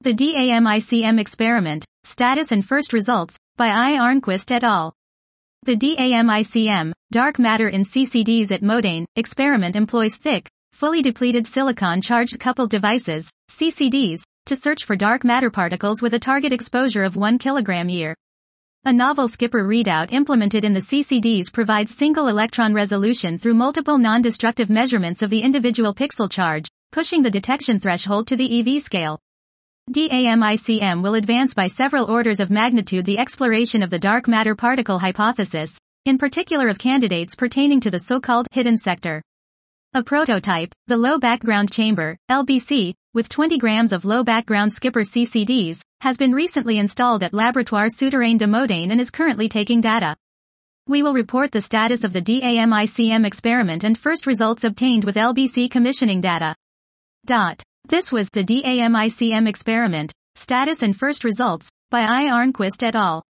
The DAMICM experiment, status and first results, by I. Arnquist et al. The DAMICM, dark matter in CCDs at Modane, experiment employs thick, fully depleted silicon-charged coupled devices, CCDs, to search for dark matter particles with a target exposure of 1 kg/year. A novel Skipper readout implemented in the CCDs provides single electron resolution through multiple non-destructive measurements of the individual pixel charge, pushing the detection threshold to the EV scale. DAMICM will advance by several orders of magnitude the exploration of the dark matter particle hypothesis, in particular of candidates pertaining to the so-called hidden sector. A prototype, the Low Background Chamber, LBC, with 20 grams of low background Skipper CCDs, has been recently installed at Laboratoire Souterrain de Modane and is currently taking data. We will report the status of the DAMICM experiment and first results obtained with LBC commissioning data. This was the DAMICM experiment, status and first results, by I. Arnquist et al.